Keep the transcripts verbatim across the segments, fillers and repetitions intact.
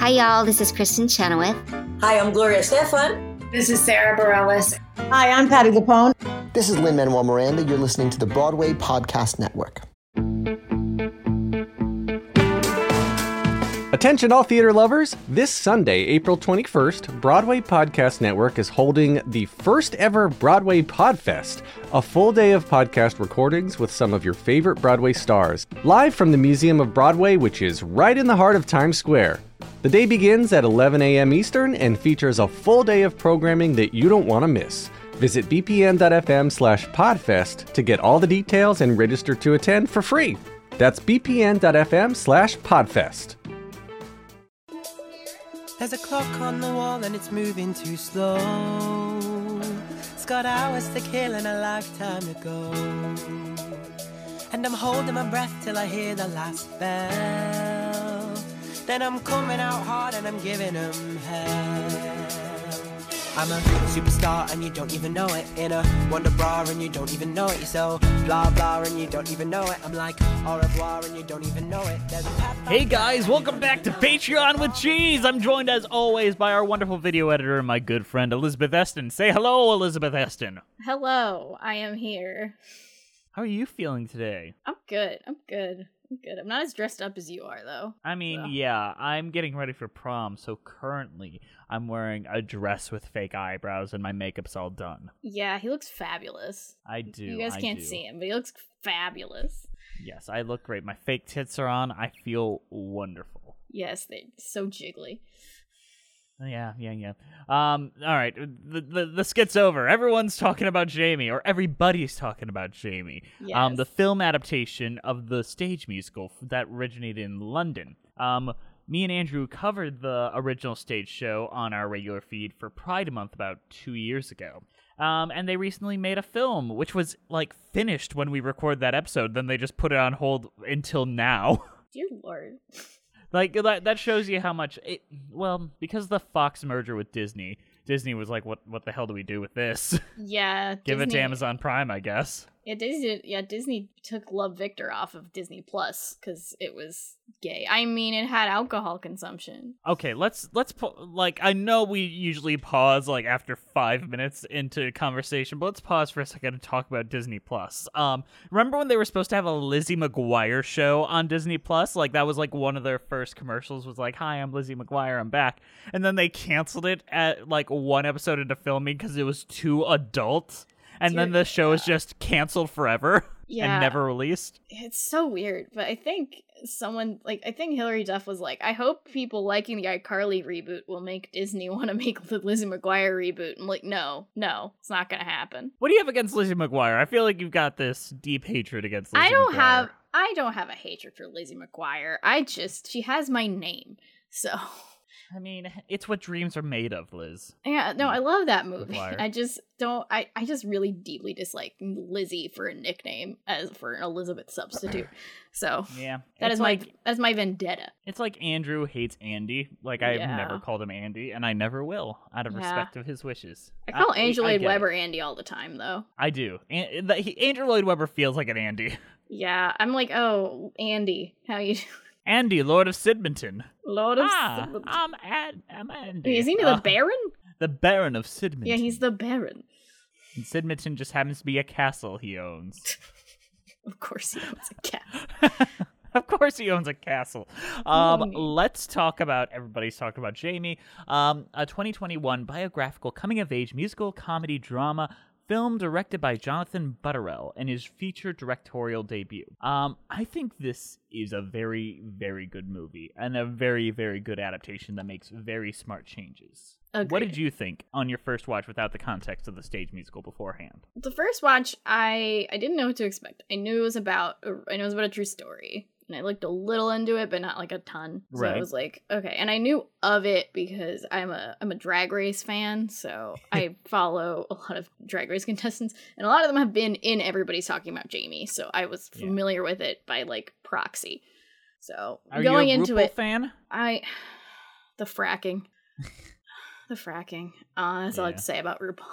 Hi, y'all. This is Kristen Chenoweth. Hi, I'm Gloria Stefan. This is Sarah Bareilles. Hi, I'm Patti LuPone. This is Lin-Manuel Miranda. You're listening to the Broadway Podcast Network. Attention all theater lovers! This Sunday, April twenty-first, Broadway Podcast Network is holding the first ever Broadway Podfest, a full day of podcast recordings with some of your favorite Broadway stars, live from the Museum of Broadway, which is right in the heart of Times Square. The day begins at eleven a.m. Eastern and features a full day of programming that you don't want to miss. Visit bpn.fm slash podfest to get all the details and register to attend for free. That's bpn.fm slash podfest. There's a clock on the wall and it's moving too slow. It's got hours to kill and a lifetime to go. And I'm holding my breath till I hear the last bell. Then I'm coming out hard and I'm giving them hell. I'm a superstar and you don't even know it. In a wonder bra and you don't even know it. You're so blah blah and you don't even know it. I'm like au revoir and you don't even know it. There's a hey guys, welcome back to Patreon with Cheese. I'm joined as always by our wonderful video editor and my good friend Elizabeth Eston. Say hello, Elizabeth Eston. Hello, I am here. How are you feeling today? I'm good. I'm good. I'm good. I'm not as dressed up as you are, though. I mean, so. yeah, I'm getting ready for prom, so currently I'm wearing a dress with fake eyebrows and my makeup's all done. Yeah, he looks fabulous. I do. You guys I can't do. see him, but he looks fabulous. Yes, I look great. My fake tits are on. I feel wonderful. Yes, they're so jiggly. Yeah, yeah, yeah. Um, all right, the, the the skit's over. Everyone's talking about Jamie, or everybody's talking about Jamie. Yes. Um, the film adaptation of the stage musical that originated in London. Um, me and Andrew covered the original stage show on our regular feed for Pride Month about two years ago. Um, and they recently made a film, which was, like, finished when we recorded that episode. Then they just put it on hold until now. Dear Lord. Like, that that shows you how much, it, well, because of the Fox merger with Disney, Disney was like, what what the hell do we do with this? Yeah. Give Disney, it to Amazon Prime, I guess. Yeah, Disney, yeah, Disney took Love Victor off of Disney Plus because it was gay. I mean, it had alcohol consumption. Okay, let's, let's pa- like, I know we usually pause, like, after five minutes into conversation, but let's pause for a second and talk about Disney Plus. Um, remember when they were supposed to have a Lizzie McGuire show on Disney Plus? Like, that was, like, one of their first commercials was like, hi, I'm Lizzie McGuire, I'm back. And then they canceled it at, like, one episode into filming because it was too adult. And Dear then the show is God. just canceled forever Yeah. and never released. It's so weird, but I think someone, like, I think Hilary Duff was like, I hope people liking the iCarly reboot will make Disney want to make the Lizzie McGuire reboot. I'm like, no, no, it's not going to happen. What do you have against Lizzie McGuire? I feel like you've got this deep hatred against Lizzie I don't McGuire. have, I don't have a hatred for Lizzie McGuire. I just, she has my name, so... I mean, it's what dreams are made of, Liz. Yeah, no, I love that movie. McGuire. I just don't, I, I just really deeply dislike Lizzie for a nickname as for an Elizabeth substitute. So, Yeah. that it's is like, my, that's my vendetta. It's like Andrew hates Andy. Like, I've Yeah. never called him Andy, and I never will, out of Yeah. respect of his wishes. I call I, Andrew I Lloyd get Webber it. Andy all the time, though. I do. And, that, he, Andrew Lloyd Webber feels like an Andy. Yeah, I'm like, oh, Andy, how you doing? Andy, Lord of Sidmonton. Lord of Ah, Sid- I'm, Ad, I'm Andy. Is he the Uh, Baron? The Baron of Sidmonton. Yeah, he's the Baron. And Sidmonton just happens to be a castle he owns. Of course he owns a cat. Of course he owns a castle. Um, Oh, let's talk about, everybody's talking about Jamie, um, a twenty twenty-one biographical coming-of-age musical comedy drama film directed by Jonathan Butterell and his feature directorial debut. Um, I think this is a very, very good movie and a very, very good adaptation that makes very smart changes. Agreed. What did you think on your first watch without the context of the stage musical beforehand? The first watch, I I didn't know what to expect. I knew it was about, I knew it was about a true story. And I looked a little into it, but not like a ton. So Right. I was like, okay. And I knew of it because I'm a I'm a Drag Race fan, so I follow a lot of Drag Race contestants, and a lot of them have been in Everybody's Talking About Jamie. So I was Yeah. familiar with it by like proxy. So Are going you a into RuPaul it, fan? I the fracking, the fracking. Uh, that's all I have Yeah. to say about RuPaul.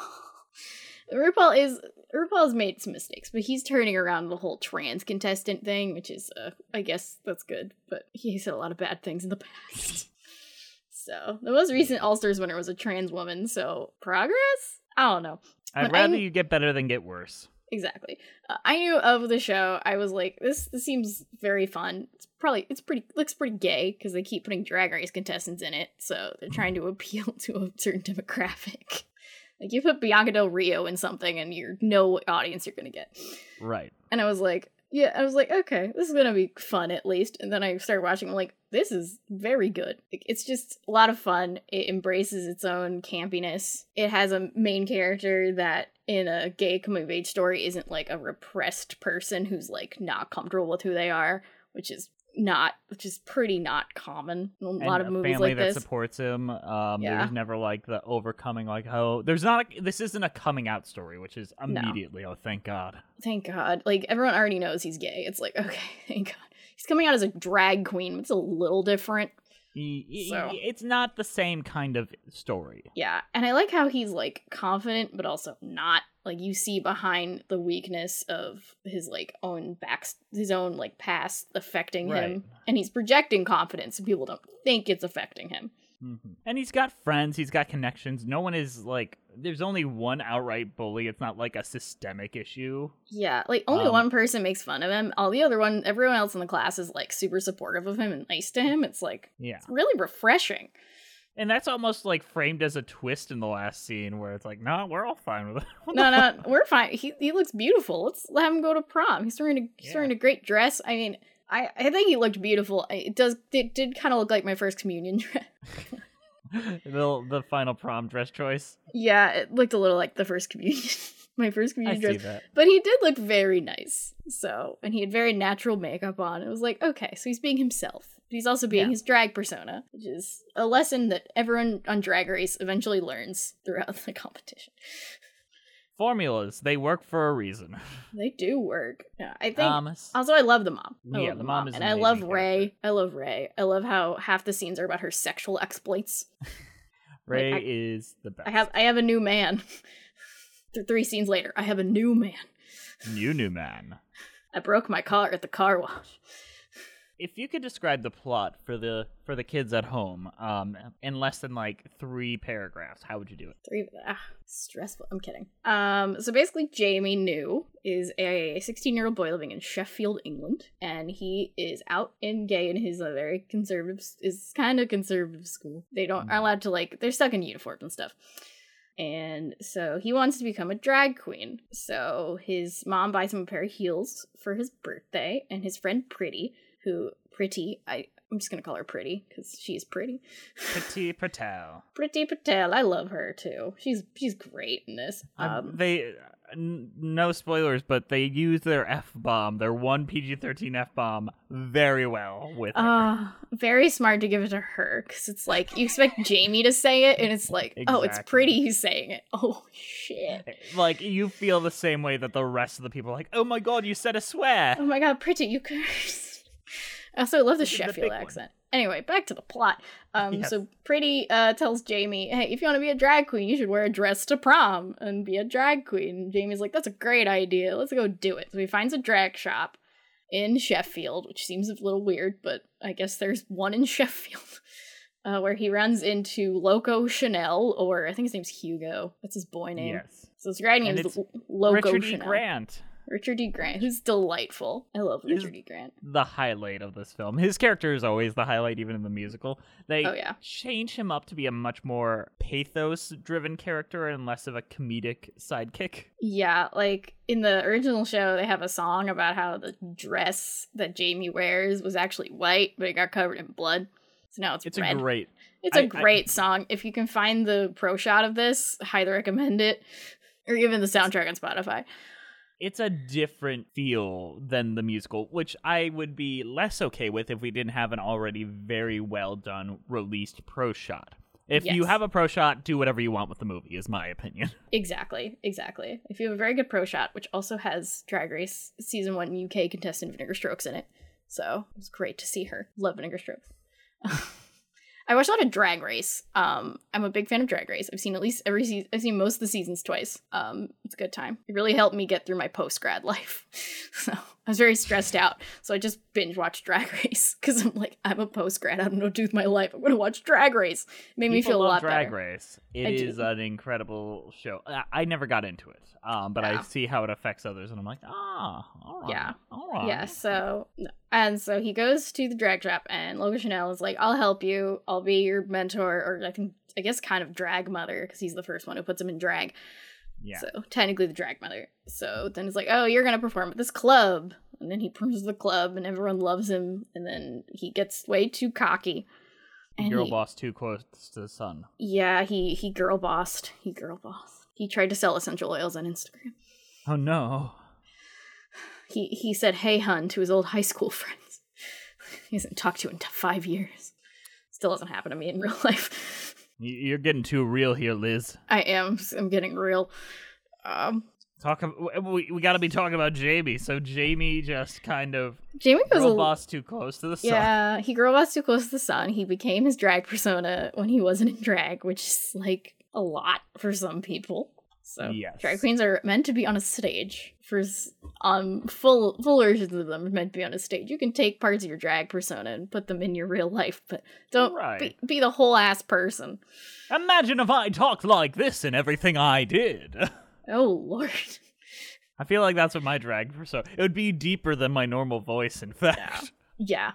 RuPaul is RuPaul's made some mistakes, but he's turning around the whole trans contestant thing, which is, uh, I guess that's good. But he said a lot of bad things in the past, So the most recent All-Stars winner was a trans woman, so progress? I don't know. I'd But rather I- you get better than get worse. Exactly. Uh, I knew of the show. I was like, this this seems very fun. It's probably it's pretty looks pretty gay because they keep putting Drag Race contestants in it, so they're trying to appeal to a certain demographic. Like you put Bianca Del Rio in something, and you know what audience you're gonna get. Right. And I was like, yeah, I was like, okay, this is gonna be fun at least. And then I started watching. I'm like, this is very good. Like, it's just a lot of fun. It embraces its own campiness. It has a main character that in a gay coming of age story isn't like a repressed person who's like not comfortable with who they are, which is not, which is pretty not common in a lot And of a movies family like that this. supports him. Um, Yeah. There's never like the overcoming, like oh, there's not. A, this isn't a coming out story, which is immediately. Oh, thank God. Thank God. Like everyone already knows he's gay. It's like, okay, thank God. He's coming out as a drag queen. It's a little different. Y- y- So- y- It's not the same kind of story. Yeah, and I like how he's like confident, but also not. Like you see behind the weakness of his like own back, his own like past affecting Right. him, and he's projecting confidence, and people don't think it's affecting him. Mhm. And he's got friends. He's got connections. No one is like. There's only one outright bully. It's not like a systemic issue. Yeah, like only Um, one person makes fun of him. All the other one, everyone else in the class is like super supportive of him and nice to him. It's like Yeah. it's really refreshing. And that's almost like framed as a twist in the last scene where it's like, no, we're all fine with it. What No, the no, fuck? we're fine. He he looks beautiful. Let's let him go to prom. He's wearing a he's Yeah. wearing a great dress. I mean, I I think he looked beautiful. It does it did kind of look like my first communion dress. the the final prom dress choice. Yeah, it looked a little like the first communion. my first I communion see dress. that. But he did look very nice. So, and he had very natural makeup on. It was like, okay, so he's being himself. But he's also being Yeah. his drag persona, which is a lesson that everyone on Drag Race eventually learns throughout the competition. Formulas, they work for a reason. They do work. Yeah, I think. Um, s- Also, I love the mom. I Yeah, love the mom is and an I love amazing Ray. character. I love Ray. I love how half the scenes are about her sexual exploits. Ray I- is the best. I have, I have a new man. Th- Three scenes later, I have a new man. You new man. I broke my car at the car wash. If you could describe the plot for the for the kids at home, um, in less than like three paragraphs, how would you do it? Three, ah, stressful. I'm kidding. Um, so basically, Jamie New is a sixteen-year-old boy living in Sheffield, England, and he is out and gay in his uh, very conservative, is kind of conservative school. They don't are allowed to like they're stuck in uniforms and stuff. And so he wants to become a drag queen. So his mom buys him a pair of heels for his birthday, and his friend Pretty, who Pretty, I I'm just gonna call her Pretty because she's pretty. Petit Patel. Pretty Patel, I love her too. She's she's great in this. Um, Um, they n- no spoilers, but they use their F bomb, their one P G thirteen F bomb, very well with her. uh, very smart to give it to her because it's like you expect Jamie to say it, and it's like, oh, it's Exactly. Pretty who's saying it. Oh shit! Like you feel the same way that the rest of the people are like, oh my god, you said a swear. Oh my god, Pretty, you cursed. Also, I love the The big Sheffield one. accent. Anyway, back to the plot. Um, Yes. So Pretty uh, tells Jamie, hey, if you want to be a drag queen, you should wear a dress to prom and be a drag queen. And Jamie's like, that's a great idea. Let's go do it. So he finds a drag shop in Sheffield, which seems a little weird, but I guess there's one in Sheffield, uh, where he runs into Loco Chanel, or I think his name's Hugo. That's his boy name. Yes. So his writing And name is it's Loco Richard E. Chanel. Grant, Richard E. Grant, who's delightful. I love He's- Richard E. Grant. the highlight of this film. His character is always the highlight, even in the musical. They Oh, yeah. change him up to be a much more pathos-driven character and less of a comedic sidekick. Yeah, like in the original show, they have a song about how the dress that Jamie wears was actually white, but it got covered in blood. So now it's, It's red. a great. it's a I- I- great song. If you can find the pro shot of this, highly recommend it. Or even the soundtrack on Spotify. It's a different feel than the musical, which I would be less okay with if we didn't have an already very well done released pro shot. If you Yes. have a pro shot, do whatever you want with the movie, is my opinion. Exactly, exactly. If you have a very good pro shot, which also has Drag Race season one U K contestant Vinegar Strokes in it. So it was great to see her. Love Vinegar Strokes. I watched a lot of Drag Race. Um, I'm a big fan of Drag Race. I've seen at least every season. I've seen most of the seasons twice. Um, it's a good time. It really helped me get through my post grad life. So I was very stressed out, so I just binge watched Drag Race because I'm like, I'm a post grad. I don't know what to do with my life. I'm gonna watch Drag Race. It made People me feel a love lot Drag better. Race. It I is do. an incredible show. I, I never got into it, um, but I Yeah. see how it affects others, and I'm like, ah, all right, Yeah. all right. Yeah, so and so he goes to the drag trap, and Logan Chanel is like, "I'll help you. I'll be your mentor," or I think I guess kind of drag mother because he's the first one who puts him in drag. yeah. So technically the drag mother. So then it's like, "Oh, you're gonna perform at this club," and then he performs at the club, and everyone loves him, and then he gets way too cocky. And Girl he- boss too close to the sun. Yeah, he he girl bossed. He girl bossed. He tried to sell essential oils on Instagram. Oh no. He he said, "Hey, hun," to his old high school friends. He hasn't talked to in t- five years. Still doesn't happen to me in real life. You- You're getting too real here, Liz. I am. I'm getting real. Um, Talk. ab- We we got to be talking about Jamie. So Jamie just kind of Jamie goes girl a boss too close to the sun. yeah. He girl bossed too close to the sun. He became his drag persona when he wasn't in drag, which is like a lot for some people. So Yes. drag queens are meant to be on a stage. For s- um full full versions of them are meant to be on a stage. You can take parts of your drag persona and put them in your real life, but don't Right. be, be the whole ass person. Imagine if I talked like this in everything I did. Oh lord. I feel like that's what my drag persona. It would be deeper than my normal voice. In fact. Yeah.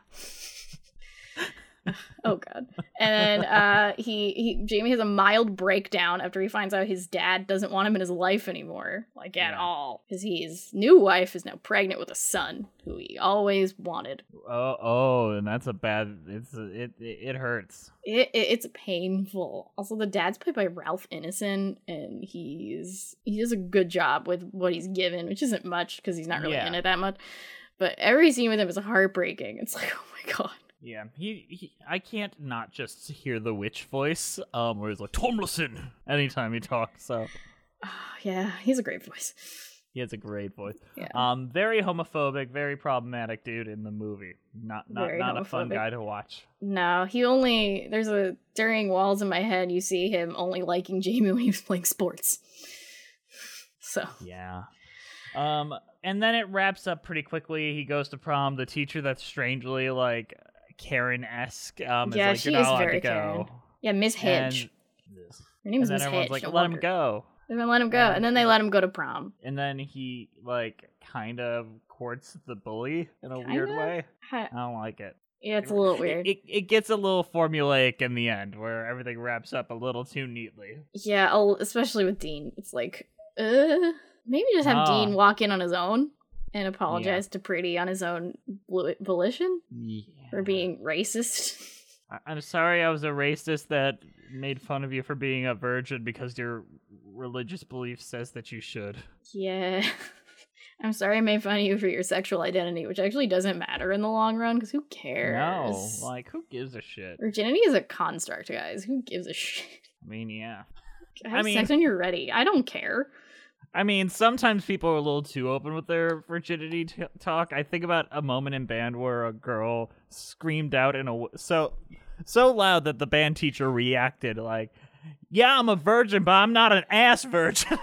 Oh god. And then uh he, he Jamie has a mild breakdown after he finds out his dad doesn't want him in his life anymore, like at Yeah. all. Because his new wife is now pregnant with a son who he always wanted. Oh, oh, and that's a bad. It's it it, it hurts. It, it it's painful. Also, the dad's played by Ralph Ineson, and he's he does a good job with what he's given, which isn't much because he's not really Yeah. in it that much. But every scene with him is heartbreaking. It's like, oh my god. Yeah, he, he. I can't not just hear the witch voice, um, where he's like Tomlinson anytime he talks. So Ah, yeah, he's a great voice. he has a great voice. Yeah. Um, very homophobic, very problematic dude in the movie. Not not Very not a fun homophobic. guy to watch. No, he only there's a during Walls in my head you see him only liking Jamie when he was playing sports. So Yeah. Um, and then it wraps up pretty quickly. He goes to prom. The teacher that's strangely like Karen-esque. Um, yeah, is like, she you're is not allowed very to go. Karen. Yeah, Miss Hedge. And, Her name and is then Miss everyone's Hedge. like, no let him wonder. go. And then let him go, And- and then they let him go to prom. And then he like kind of courts the bully in a Kinda? weird way. Ha- I don't like it. Yeah, it's a little It, weird. it it gets a little formulaic in the end, where everything wraps up a little too neatly. Yeah, I'll, especially with Dean. It's like, uh, maybe just have Ah. Dean walk in on his own and apologize to Pretty on his own blu- volition Yeah. for being racist. I- I'm sorry, I was a racist that made fun of you for being a virgin because your religious belief says that you should. Yeah. I'm sorry I made fun of you for your sexual identity, which actually doesn't matter in the long run, because who cares? No, like who gives a shit? Virginity is a construct, guys. Who gives a shit? I mean, yeah. Have I mean- sex when you're ready. I don't care. I mean, sometimes people are a little too open with their virginity t- talk. I think about a moment in band where a girl screamed out in a w- so so loud that the band teacher reacted like, "Yeah, I'm a virgin, but I'm not an ass virgin."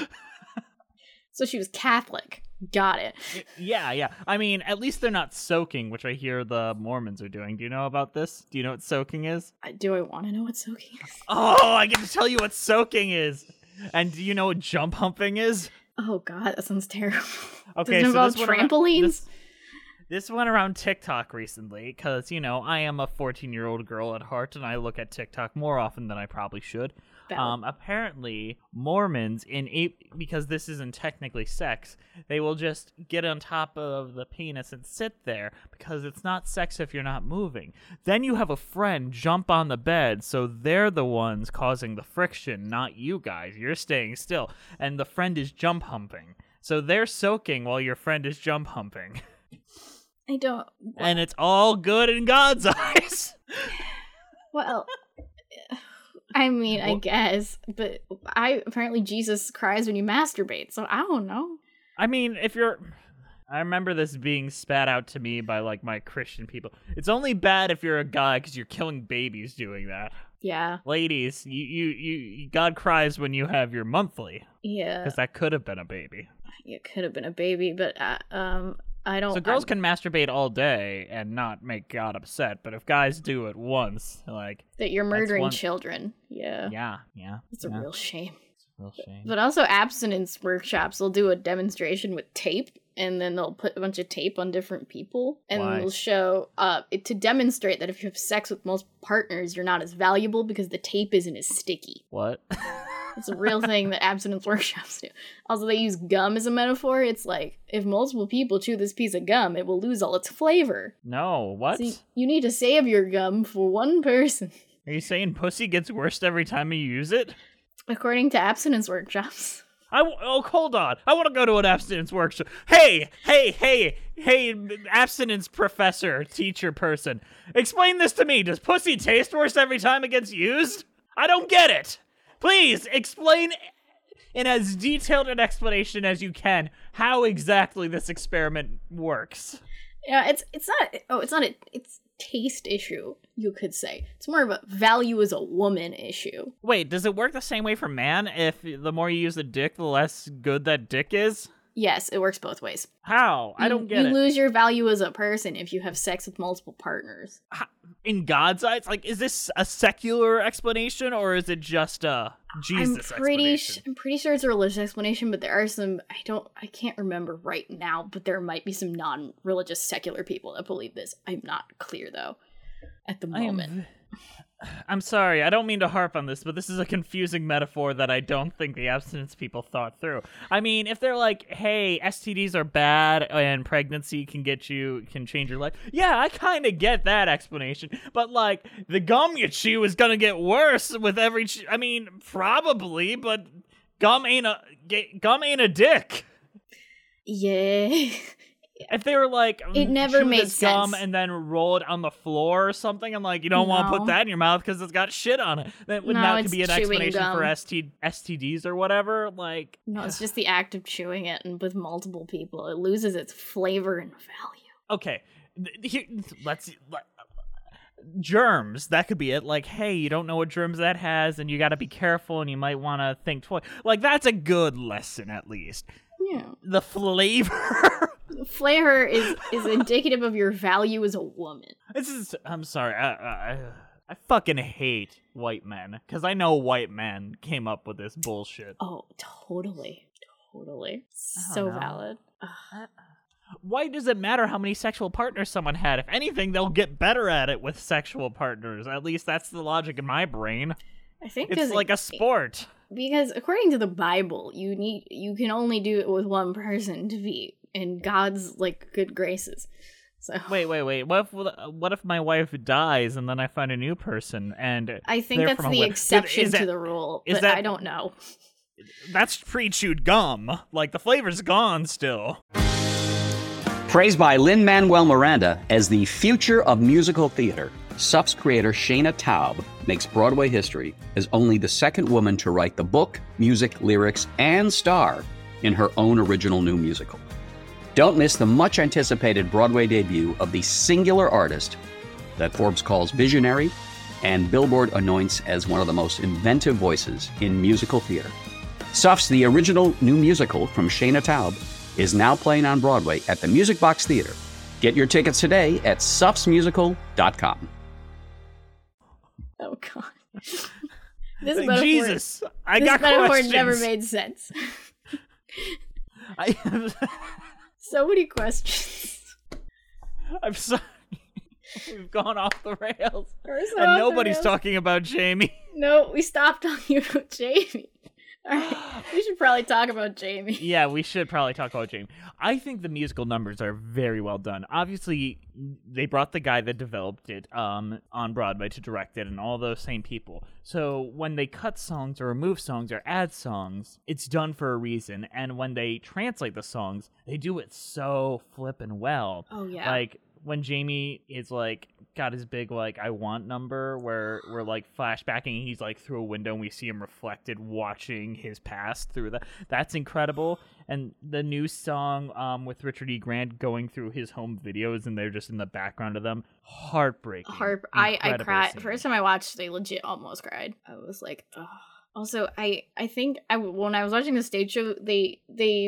So she was Catholic. Got it. Yeah, yeah. I mean, at least they're not soaking, which I hear the Mormons are doing. Do you know about this? Do you know what soaking is? Uh, Do I want to know what soaking is? Oh, I get to tell you what soaking is. And do you know what jump humping is? Oh god, that sounds terrible. Okay, Does it so involve this went around- trampolines? this- This went around TikTok recently because, you know, I am a fourteen-year-old girl at heart and I look at TikTok more often than I probably should. Valid. Um, apparently, Mormons, in a- because this isn't technically sex, they will just get on top of the penis and sit there because it's not sex if you're not moving. Then you have a friend jump on the bed, so they're the ones causing the friction, not you guys. You're staying still, and the friend is jump humping. So they're soaking while your friend is jump humping. I don't. And it's all good in God's eyes. Well, I mean, I Well- guess, but I apparently Jesus cries when you masturbate, so I don't know. I mean, if you're... I remember this being spat out to me by, like, my Christian people. It's only bad if you're a guy because you're killing babies doing that. Yeah, Ladies, you, you, you, God cries when you have your monthly, yeah. because that could have been a baby. It could have been a baby, but uh, um, I don't. So girls I'm- can masturbate all day and not make God upset, but if guys do it once, like that you're murdering one- children. Yeah. yeah, yeah, It's a yeah. real shame. Real shame. But also abstinence workshops, they'll do a demonstration with tape, and then they'll put a bunch of tape on different people, and Why? they'll show uh it, to demonstrate that if you have sex with multiple partners, you're not as valuable because the tape isn't as sticky. What? It's a real thing that abstinence workshops do. Also, they use gum as a metaphor. It's like, if multiple people chew this piece of gum, it will lose all its flavor. No, what? So you, you need to save your gum for one person. Are you saying pussy gets worse every time you use it? According to abstinence workshops. I w- oh, hold on. I want to go to an abstinence workshop. Hey, hey, hey, hey, abstinence professor, teacher person. Explain this to me. Does pussy taste worse every time it gets used? I don't get it. Please explain in as detailed an explanation as you can how exactly this experiment works. Yeah, it's it's not. Oh, it's not a. It's taste issue. You could say it's more of a value as a woman issue. Wait, does it work the same way for man? If the more you use the dick, the less good that dick is? Yes, it works both ways. How? I You- don't get you it. lose your value as a person if you have sex with multiple partners. In God's eyes, like, is this a secular explanation or is it just a Jesus I'm pretty. Sh- explanation? I'm pretty sure it's a religious explanation, but there are some. I don't. I can't remember right now, but there might be some non-religious secular people that believe this. I'm not clear though, at the I am moment. v- I'm sorry, I don't mean to harp on this, but this is a confusing metaphor that I don't think the abstinence people thought through. I mean, if they're like, hey, S T Ds are bad and pregnancy can get you, can change your life. Yeah, I kind of get that explanation. But like, the gum you chew is gonna get worse with every, ch- I mean, probably, but gum ain't a, ga- gum ain't a dick. Yeah. If they were like, It mm, never chew made this gum sense. and then roll it on the floor or something, and like, you don't want to No. put that in your mouth because it's got shit on it. Then wouldn't No, that it's be an chewing explanation gum. for S T- S T Ds or whatever? Like, No, it's just the act of chewing it, and with multiple people, it loses its flavor and value. okay, th- here, let's. Let, germs, that could be it. Like, hey, you don't know what germs that has, and you got to be careful, and you might want to think twice. Like, that's a good lesson, at least. Yeah. The flavor. Flavor is is indicative of your value as a woman. This is. I'm sorry. I, I, I fucking hate white men because I know white men came up with this bullshit. Oh, totally. Totally. I So don't know. valid. Why does it matter how many sexual partners someone had? If anything, they'll get better at it with sexual partners. At least that's the logic in my brain. I think It's 'cause like it- a sport. Because according to the Bible, you need you can only do it with one person to be in God's like good graces. So Wait, wait, wait. What if what if my wife dies and then I find a new person and I think they're that's from a the wi- exception Is to that- the rule, is but that- I don't know. That's pre-chewed gum. Like the flavor's gone still. Praised by Lin-Manuel Miranda as the future of musical theater, S U F's creator Shayna Taub makes Broadway history as only the second woman to write the book, music, lyrics, and star in her own original new musical. Don't miss the much-anticipated Broadway debut of the singular artist that Forbes calls visionary and Billboard anoints as one of the most inventive voices in musical theater. S U F's The Original New Musical from Shayna Taub is now playing on Broadway at the Music Box Theater. Get your tickets today at sufs musical dot com. Oh god. This Like, metaphor, Jesus, I this got metaphor questions. never made sense. I, So many questions. I'm sorry. We've gone off the rails. We're so And off the nobody's rails. talking about Jamie. No, we stopped talking about Jamie. Alright, we should probably talk about Jamie. Yeah, we should probably talk about Jamie. I think the musical numbers are very well done. Obviously, they brought the guy that developed it um, on Broadway to direct it and all those same people. So when they cut songs or remove songs or add songs, it's done for a reason. And when they translate the songs, they do it so flippin' well. Oh yeah. Like, when Jamie is like got his big like I want number where we're like flashbacking and he's like through a window and we see him reflected watching his past through that. That's incredible. And the new song um with Richard E. Grant going through his home videos and they're just in the background of them. Heartbreaking. Harp. I, I Incredible cried. scene. First time I watched, I legit almost cried. I was like, oh. Also, I I think I when I was watching the stage show, they they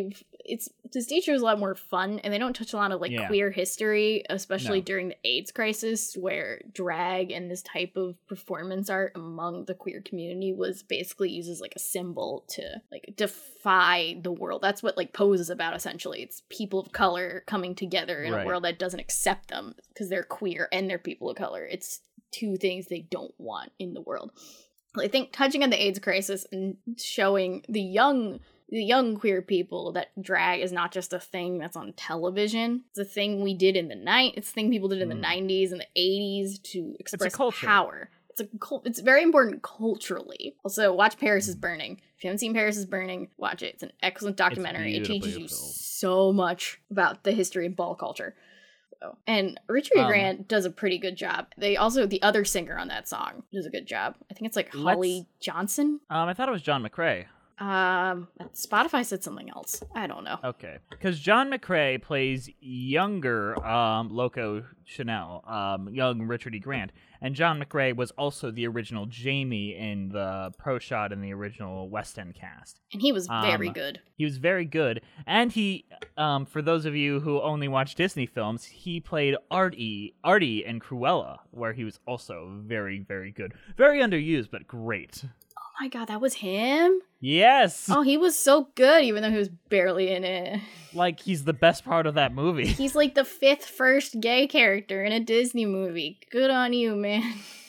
it's the stage show is a lot more fun, and they don't touch a lot of like Yeah. queer history, especially No. during the AIDS crisis, where drag and this type of performance art among the queer community was basically used as like a symbol to like defy the world. That's what like Pose is about, essentially. It's people of color coming together in Right. a world that doesn't accept them because they're queer and they're people of color. It's two things they don't want in the world. I think touching on the AIDS crisis and showing the young the young queer people that drag is not just a thing that's on television. It's a thing we did in the night. It's a thing people did in the Mm. nineties and the eighties to express culture. power. It's a cul- it's very important culturally. Also, watch Paris is Burning. If you haven't seen Paris is Burning, watch it. It's an excellent documentary. It beautifully teaches you filmed. so much about the history of ball culture. So, and Richard Um, Grant does a pretty good job. They also, the other singer on that song does a good job. I think it's like Let's- Holly Johnson. Um, I thought it was John McCrae. Um, Spotify said something else. I don't know. Okay, because John McCrae plays younger um, Loco Chanel, um, young Richard E. Grant, and John McCrae was also the original Jamie in the Pro Shot in the original West End cast. And he was very Um, good. He was very good, and he, um, for those of you who only watch Disney films, he played Artie, Artie in Cruella, where he was also very, very good, very underused, but great. Oh my god, that was him? Yes, Oh, he was so good, even though he was barely in it. like he's the best part of that movie. He's like the fifth first gay character in a Disney movie. Good on you, man.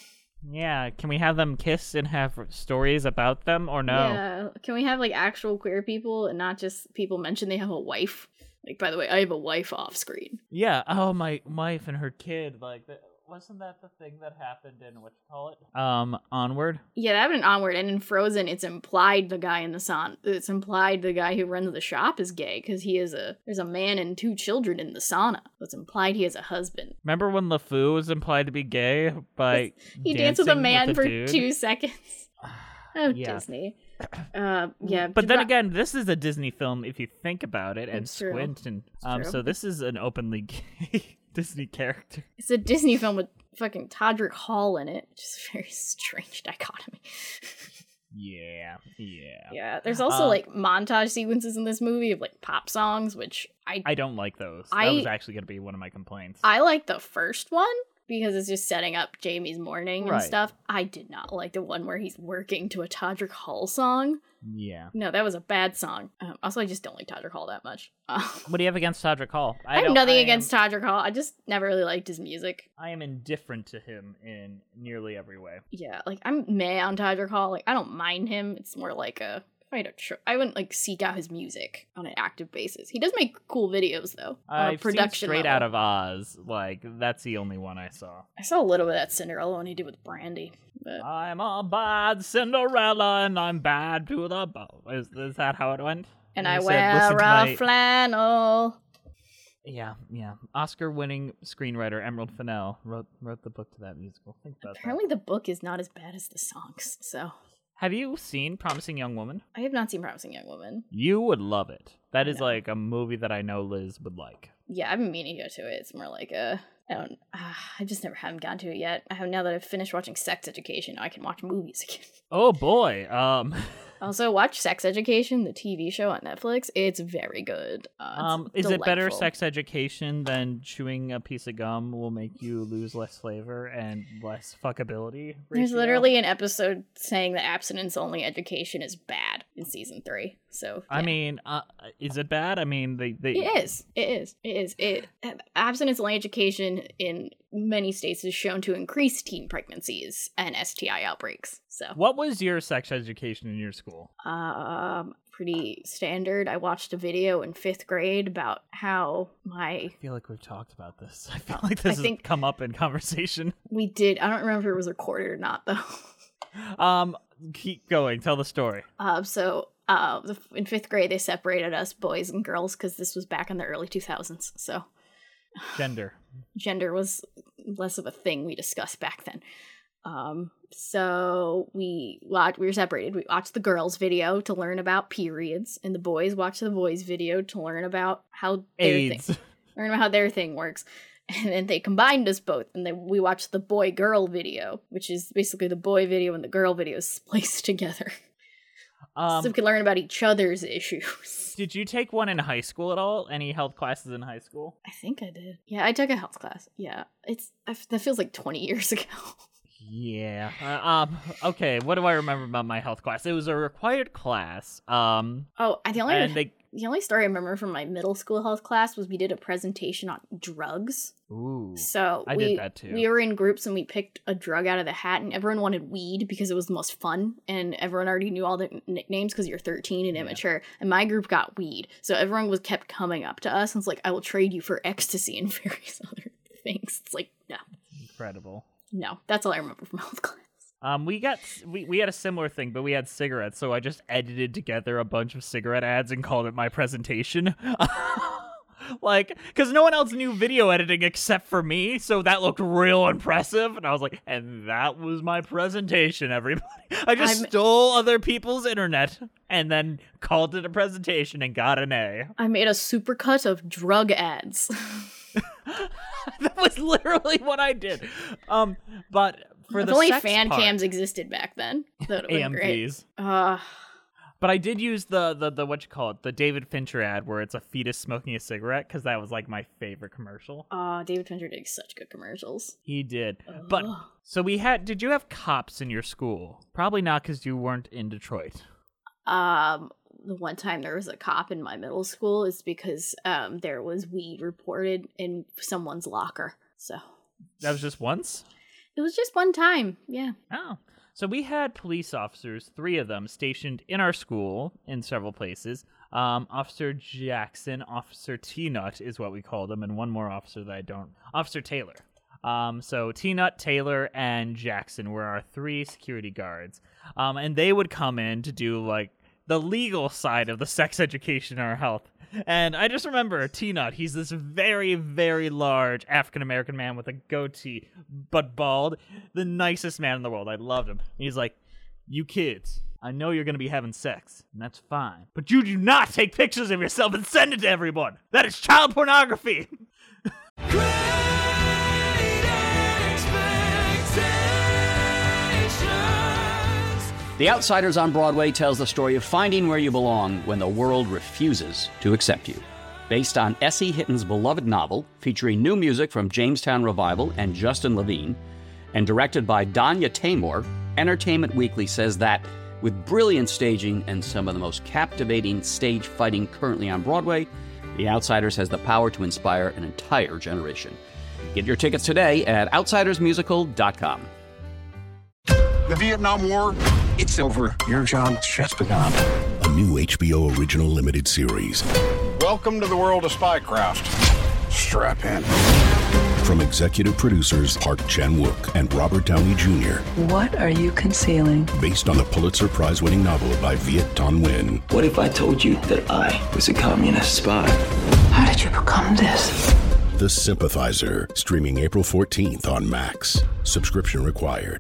Yeah, can we have them kiss and have stories about them, or no? Yeah. Can we have like actual queer people and not just people mention they have a wife? Like, by the way, I have a wife off screen. Yeah. Oh, my wife and her kid. Like, th- wasn't that the thing that happened in what you call it? Um, Onward. Yeah, that happened in Onward, and in Frozen, it's implied the guy in the sauna. It's implied the guy who runs the shop is gay because he is a. There's a man and two children in the sauna. It's implied he has a husband. Remember when LeFou was implied to be gay by He danced with a dancing man with a for dude? two seconds. Oh, Yeah. Disney. Uh, yeah, But then Ra- again, this is a Disney film if you think about it and It's true. squint, and It's um, true. so this is an openly gay Disney character. it's a Disney film with fucking Todrick Hall in it, which is a very strange dichotomy. Yeah, yeah. Yeah, there's also Uh, like montage sequences in this movie of like pop songs, which I I don't like those. I- that was actually going to be one of my complaints. I like the first one because it's just setting up Jamie's morning and Right. stuff. I did not like the one where he's working to a Todrick Hall song. yeah. No, that was a bad song. Um, also, I just don't like Todrick Hall that much. Uh, What do you have against Todrick Hall? I, have don't- nothing I against am, Todrick Hall. I just never really liked his music. I am indifferent to him in nearly every way. Yeah, like I'm meh on Todrick Hall. Like I don't mind him. It's more like a if I had a tr- I wouldn't like seek out his music on an active basis. He does make cool videos though. on a I've seen production Straight level. Out of Oz. Like, that's the only one I saw. I saw a little bit of that Cinderella one he did with Brandy, but I'm a bad Cinderella and I'm bad to the bone. Is, is that how it went? and You I said, wear "Listen a to my-" flannel. Yeah, yeah. Oscar-winning screenwriter Emerald Fennell wrote wrote the book to that musical. Think about Apparently, the book is not as bad as the songs. So that. Have you seen Promising Young Woman? I have not seen Promising Young Woman. You would love it. That is know. like a movie that I know Liz would like. Yeah, I've been meaning to go to it. It's more like a I don't. Uh, I just never haven't gotten to it yet. I have now that I've finished watching Sex Education. I can watch movies again. Oh boy. Um. Also, watch Sex Education, the T V show on Netflix. It's very good. Uh, it's Um, is it better delightful. sex education than chewing a piece of gum will make you lose less flavor and less fuckability? There's ratio? literally an episode saying that abstinence-only education is bad in season three. So I yeah. mean, uh, is it bad? I mean, they they It is. It is. It is. It abstinence-only education in many states is shown to increase teen pregnancies and S T I outbreaks. So, What was your sex education in your school? um, pretty standard. I watched a video in fifth grade about how my I feel like we've talked about this. I feel like this I think- has come up in conversation. we did. I don't remember if it was recorded or not though. Um, keep going. Tell the story. Um, so. Uh, the, in fifth grade, they separated us boys and girls because this was back in the early two thousands. So, Gender. gender was less of a thing we discussed back then. Um, so we watched, we were separated. We watched the girls' video to learn about periods, and the boys watched the boys' video to learn about how their AIDS. thing, learn about how their thing works. And then they combined us both, and then we watched the boy-girl video, which is basically the boy video and the girl video spliced together. Um, so we can learn about each other's issues. Did you take one in high school at all? Any health classes in high school? I think I did. Yeah, I took a health class. Yeah, it's I, that feels like twenty years ago. Yeah. Uh, um. Okay. What do I remember about my health class? It was a required class. Um. Oh, the only and they, the only story I remember from my middle school health class was we did a presentation on drugs. Ooh. So I we, did that too. We were in groups and we picked a drug out of the hat, and everyone wanted weed because it was the most fun, and everyone already knew all the nicknames because you're thirteen and immature. Yeah. And my group got weed, so everyone was kept coming up to us and was like, "I will trade you for ecstasy and various other things." It's like, no, incredible. No, that's all I remember from health class. Um, we got we, we had a similar thing, but we had cigarettes, so I just edited together a bunch of cigarette ads and called it my presentation. Like, because no one else knew video editing except for me, so that looked real impressive. And I was like, and that was my presentation, everybody. I just I'm... stole other people's internet and then called it a presentation and got an A. I made a supercut of drug ads. That was literally what I did. Um, but for if the only sex fan part, cams existed back then. That would A have M been Vs. great. Uh, but I did use the, the the what you call it, the David Fincher ad where it's a fetus smoking a cigarette, because that was like my favorite commercial. Uh, David Fincher did such good commercials. He did. Uh. But so we had. Did you have cops in your school? Probably not, because you weren't in Detroit. Um. The one time there was a cop in my middle school is because um there was weed reported in someone's locker. So that was just once? It was just one time, yeah. Oh. So we had police officers, three of them, stationed in our school in several places. Um, Officer Jackson, Officer T-Nut is what we called him, and one more officer that I don't... Officer Taylor. Um, so T-Nut, Taylor, and Jackson were our three security guards. Um, and they would come in to do, like, the legal side of the sex education in our health. And I just remember T-Nut, he's this very, very large African-American man with a goatee, but bald. The nicest man in the world. I loved him. And he's like, you kids, I know you're going to be having sex, and that's fine. But you do not take pictures of yourself and send it to everyone. That is child pornography. The Outsiders on Broadway tells the story of finding where you belong when the world refuses to accept you. Based on S E Hitton's beloved novel, featuring new music from Jamestown Revival and Justin Levine, and directed by Danya Tamor, Entertainment Weekly says that, with brilliant staging and some of the most captivating stage fighting currently on Broadway, The Outsiders has the power to inspire an entire generation. Get your tickets today at outsiders musical dot com. The Vietnam War, it's over. Your job's just begun. A new H B O original limited series. Welcome to the world of Spycraft. Strap in. From executive producers Park Chan-wook and Robert Downey Junior What are you concealing? Based on the Pulitzer Prize-winning novel by Viet Thanh Nguyen. What if I told you that I was a communist spy? How did you become this? The Sympathizer, streaming April fourteenth on Max. Subscription required.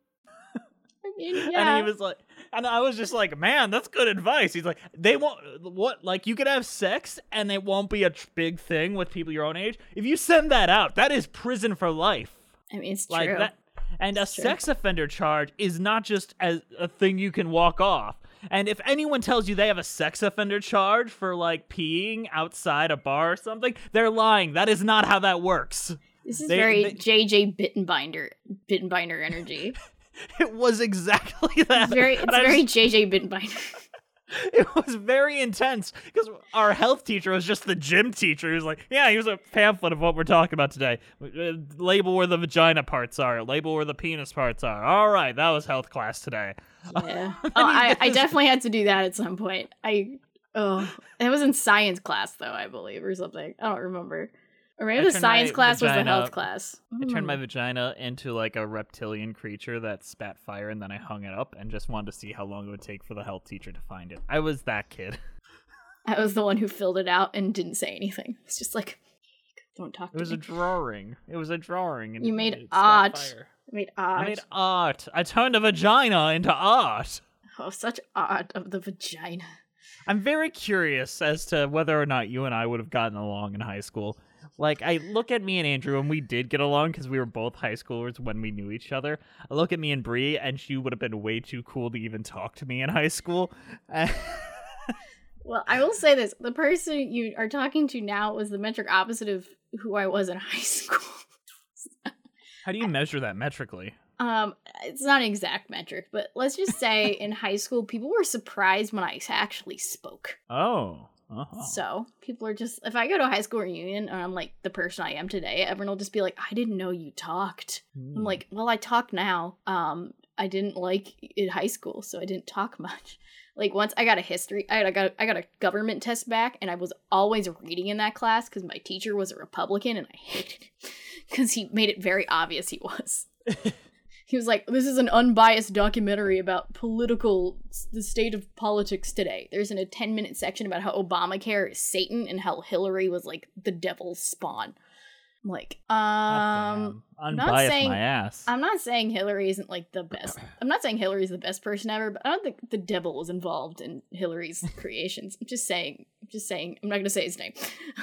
Yeah. And he was like, and I was just like, man, that's good advice. He's like, they won't, what, like, you could have sex and it won't be a tr- big thing with people your own age. If you send that out, that is prison for life. I mean, it's like true. That, and it's a true. sex offender charge is not just as a thing you can walk off. And if anyone tells you they have a sex offender charge for, like, peeing outside a bar or something, they're lying. That is not how that works. This is they, very they, J J Bittenbinder, Bittenbinder energy. It was exactly that. It's very, it's very just, J J Bittenbinder. It was very intense because our health teacher was just the gym teacher. He was like, yeah, here's a pamphlet of what we're talking about today. Uh, label where the vagina parts are. Label where the penis parts are. All right, that was health class today. Yeah. oh, I, I definitely had to do that at some point. I oh, it was in science class though, I believe, or something. I don't remember. Or maybe I the science class vagina, was the health class. I turned my vagina into like a reptilian creature that spat fire, and then I hung it up and just wanted to see how long it would take for the health teacher to find it. I was that kid. I was the one who filled it out and didn't say anything. It's just like, don't talk to me. It was me. a drawing. It was a drawing. And you made it art. Fire. You made art. I made art. I turned a vagina into art. Oh, such art of the vagina. I'm very curious as to whether or not you and I would have gotten along in high school. Like, I look at me and Andrew, and we did get along because we were both high schoolers when we knew each other. I look at me and Bree, and she would have been way too cool to even talk to me in high school. Well, I will say this. The person you are talking to now was the metric opposite of who I was in high school. How do you measure that metrically? Um, it's not an exact metric, but let's just say in high school, people were surprised when I actually spoke. Oh. Uh-huh. So people are just, if I go to a high school reunion and I'm like the person I am today, everyone will just be like, I didn't know you talked. Mm. I'm like, well, I talk now. Um, I didn't like in high school, so I didn't talk much. Like once I got a history, I got I got a government test back, and I was always reading in that class because my teacher was a Republican, and I hated it because he made it very obvious he was. He was like, this is an unbiased documentary about political, the state of politics today. There's an, a ten minute section about how Obamacare is Satan and how Hillary was like the devil's spawn. I'm like, um, I'm not saying, my ass. I'm not saying Hillary isn't like the best. I'm not saying Hillary's the best person ever, but I don't think the devil was involved in Hillary's creations. I'm just saying, I'm just saying, I'm not going to say his name.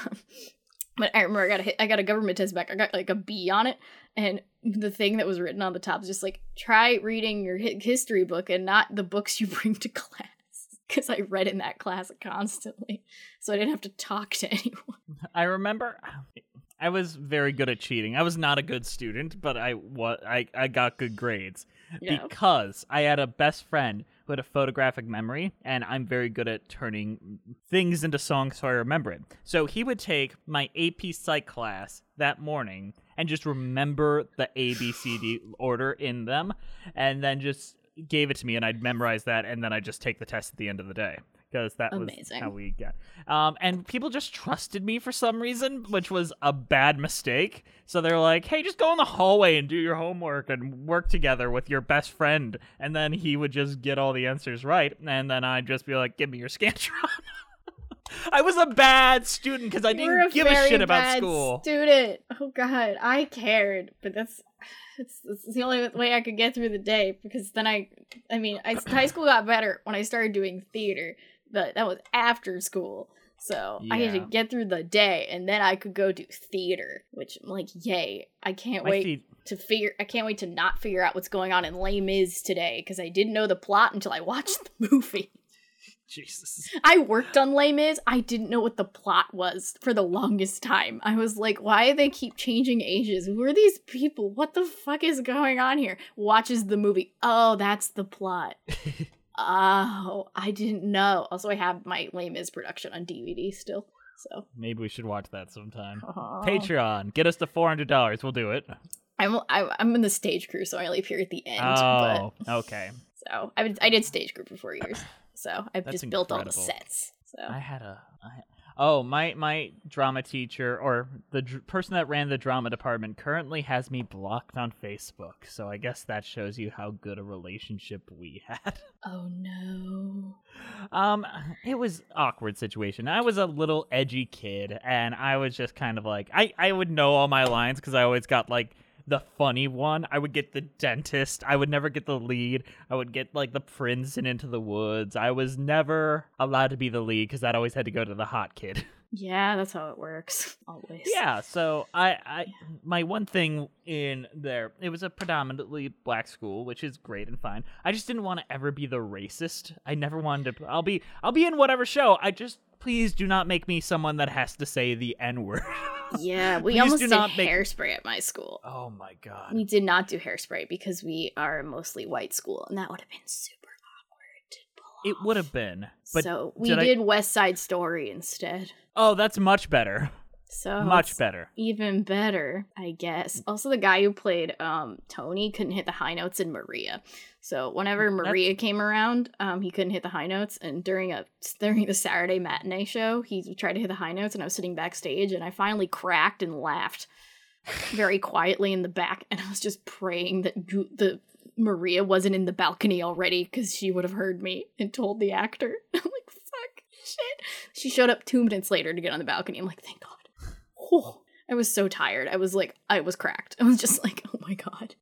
But I remember I got a, I got a government test back. I got like a B on it. And the thing that was written on the top is just like, try reading your history book and not the books you bring to class. Because I read in that class constantly. So I didn't have to talk to anyone. I remember I was very good at cheating. I was not a good student, but I, what, I, I got good grades. Yeah. Because I had a best friend who had a photographic memory, and I'm very good at turning things into songs so I remember it. So he would take my A P Psych class that morning and just remember the A, B, C, D order in them, and then just gave it to me, and I'd memorize that, and then I'd just take the test at the end of the day. Because that Amazing. was how we got. Um, and people just trusted me for some reason, which was a bad mistake. So they're like, hey, just go in the hallway and do your homework and work together with your best friend. And then he would just get all the answers right. And then I'd just be like, give me your Scantron. I was a bad student because I didn't a give a shit about bad school. Student. Oh, God. I cared. But that's... It's, it's the only way I could get through the day. Because then I... I mean, I, high school got better when I started doing theater. But that was after school, so yeah. I had to get through the day, and then I could go do theater, which I'm like, yay! I can't My wait feet. to figure. I can't wait to not figure out what's going on in Les Mis today because I didn't know the plot until I watched the movie. Jesus! I worked on Les Mis. I didn't know what the plot was for the longest time. I was like, why do they keep changing ages? Who are these people? What the fuck is going on here? Watches the movie. Oh, that's the plot. Oh, I didn't know. Also, I have my Les Mis production on D V D still. So maybe we should watch that sometime. Oh. Patreon, get us to four hundred dollars. We'll do it. I'm I, I'm in the stage crew, so I only appear at the end. Oh, but, okay. So I I did stage crew for four years. So I've That's just built incredible. all the sets. So I had a. I, oh, my my drama teacher or the dr- person that ran the drama department currently has me blocked on Facebook. So I guess that shows you how good a relationship we had. Oh no. Um, it was awkward situation. I was a little edgy kid, and I was just kind of like I I would know all my lines because I always got like the funny one. I would get the dentist. I would never get the lead. I would get like the prince in Into the Woods. I was never allowed to be the lead because that always had to go to the hot kid. Yeah, that's how it works. Always. Yeah, so I, I my one thing in there, it was a predominantly black school, which is great and fine. I just didn't want to ever be the racist. I never wanted to. I'll be I'll be in whatever show. I just please do not make me someone that has to say the N-word. Yeah, we Please almost do did not make- Hairspray at my school. Oh my god. We did not do Hairspray because we are a mostly white school, and that would have been super awkward to pull It off. would have been. But so we did, did I... West Side Story instead. Oh, that's much better. So much better. Even better, I guess. Also, the guy who played um, Tony couldn't hit the high notes in Maria. So whenever Maria That's... came around, um, he couldn't hit the high notes. And during a during the Saturday matinee show, he tried to hit the high notes, and I was sitting backstage, and I finally cracked and laughed very quietly in the back, and I was just praying that the Maria wasn't in the balcony already because she would have heard me and told the actor. I'm like, fuck, shit. She showed up two minutes later to get on the balcony. I'm like, thank God. Oh, I was so tired. I was like, I was cracked. I was just like, oh my God.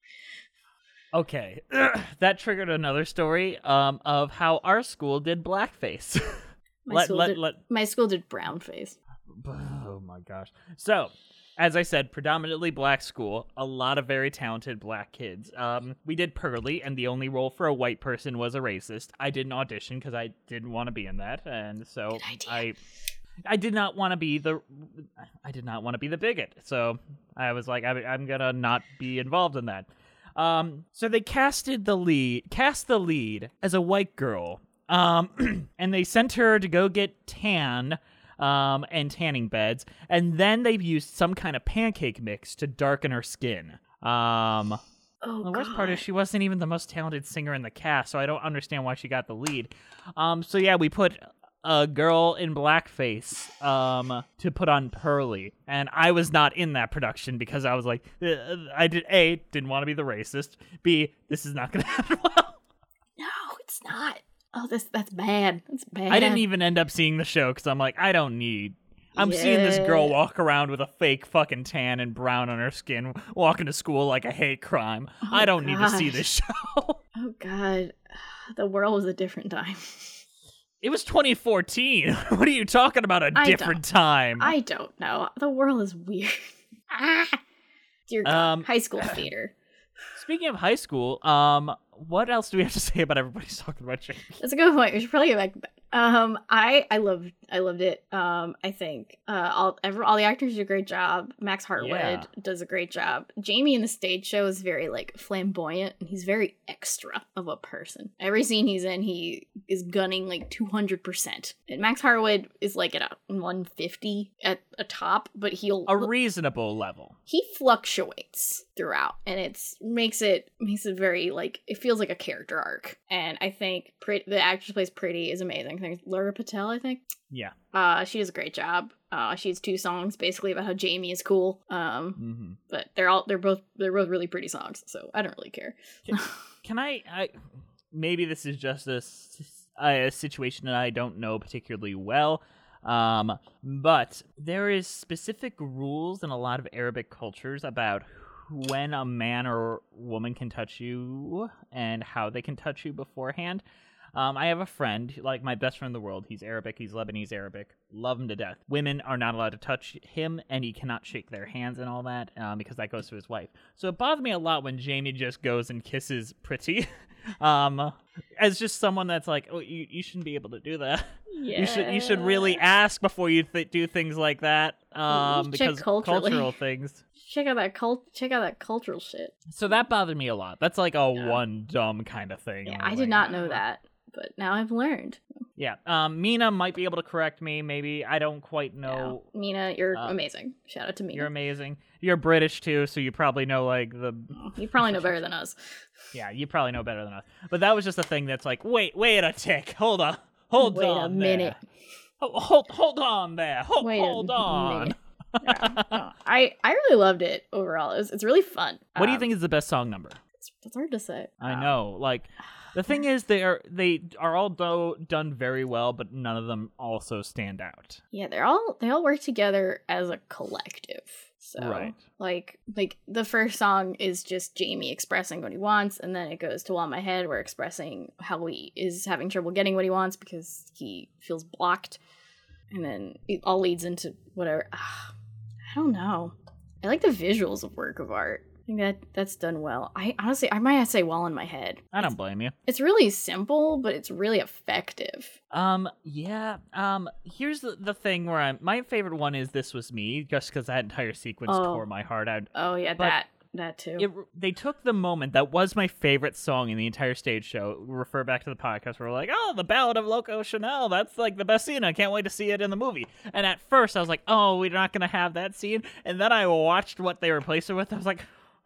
Okay, that triggered another story um, of how our school did blackface. My, let, school let, did, let... my school did brownface. Oh my gosh. So, as I said, predominantly black school, a lot of very talented black kids. Um, we did Pearly, and the only role for a white person was a racist. I didn't audition because I didn't want to be in that, and so I, I did not want to be the, I did not want to be the bigot. So I was like, I, I'm gonna not be involved in that. Um, so they casted the lead, cast the lead as a white girl, um, and they sent her to go get tan. Um, and tanning beds, and then they've used some kind of pancake mix to darken her skin. Um, oh, the worst God. part is she wasn't even the most talented singer in the cast, so I don't understand why she got the lead. Um, so yeah, we put a girl in blackface um, to put on Pearly, and I was not in that production because I was like, uh, I did A, didn't want to be the racist, B, this is not going to happen well. No, it's not. Oh, this that's bad. That's bad. I didn't even end up seeing the show because I'm like, I don't need. I'm yeah. seeing this girl walk around with a fake fucking tan and brown on her skin, walking to school like a hate crime. Oh, I don't gosh. need to see this show. Oh, God. The world was a different time. It was twenty fourteen. What are you talking about, a I different time? I don't know. The world is weird. Ah. Dear God. Um, high school theater. Speaking of high school, um, what else do we have to say about everybody's talking about Jamie? That's a good point. We should probably get back to that. Um, I I loved I loved it. Um, I think uh all ever all the actors do a great job. Max Hartwood yeah. does a great job. Jamie in the stage show is very like flamboyant, and he's very extra of a person. Every scene he's in, he is gunning like two hundred percent. And Max Hartwood is like at a one fifty at a top, but he'll a reasonable level. He fluctuates throughout, and it's makes it makes it very like it feels like a character arc. And I think Pret- the actress who plays Pretty is amazing. I think Laura Patel, I think. Yeah. Uh, she does a great job. Uh, she has two songs basically about how Jamie is cool. Um, mm-hmm. but they're all they're both they're both really pretty songs, so I don't really care. Can, can I, I? Maybe this is just a, a situation that I don't know particularly well. Um, but there is specific rules in a lot of Arabic cultures about when a man or woman can touch you and how they can touch you beforehand. Um, I have a friend, like my best friend in the world. He's Arabic. He's Lebanese Arabic. Love him to death. Women are not allowed to touch him, and he cannot shake their hands and all that um, because that goes to his wife. So it bothered me a lot when Jamie just goes and kisses Pretty. um, as just someone that's like, oh, you, you shouldn't be able to do that. Yeah. You should you should really ask before you th- do things like that. Um, because cultural things. Check out that cult. Check out that cultural shit. So that bothered me a lot. That's like a yeah. one dumb kind of thing. Yeah, I did not know that. But now I've learned. Yeah. Um, Mina might be able to correct me, maybe. I don't quite know. Yeah. Mina, you're uh, amazing. Shout out to Mina. You're amazing. You're British, too, so you probably know, like, the... You probably know better than us. Yeah, you probably know better than us. But that was just a thing that's like, wait, wait a tick. Hold on. Hold wait on a minute. Oh, hold, hold on there. Hold, wait hold on. yeah. no, I, I really loved it overall. It was, it's really fun. What um, do you think is the best song number? It's, it's hard to say. I um, know. Like... The thing is, they are they are all do- done very well, but none of them also stand out. Yeah, they're all they all work together as a collective. So, right. like, like the first song is just Jamie expressing what he wants, and then it goes to On My Head, where expressing how he is having trouble getting what he wants because he feels blocked, and then it all leads into whatever. Uh, I don't know. I like the visuals of Work of Art. I think that that's done well. I honestly, I might have to say Wall in My Head. I don't it's, blame you. It's really simple, but it's really effective. Um, yeah. Um, here's the, the thing where I'm. My favorite one is This Was Me, just because that entire sequence oh. tore my heart out. Oh yeah, but that that too. It, they took the moment that was my favorite song in the entire stage show. Refer back to the podcast where we're like, oh, the Ballad of Loco Chanel. That's like the best scene. I can't wait to see it in the movie. And at first, I was like, oh, we're not gonna have that scene. And then I watched what they replaced it with. I was like.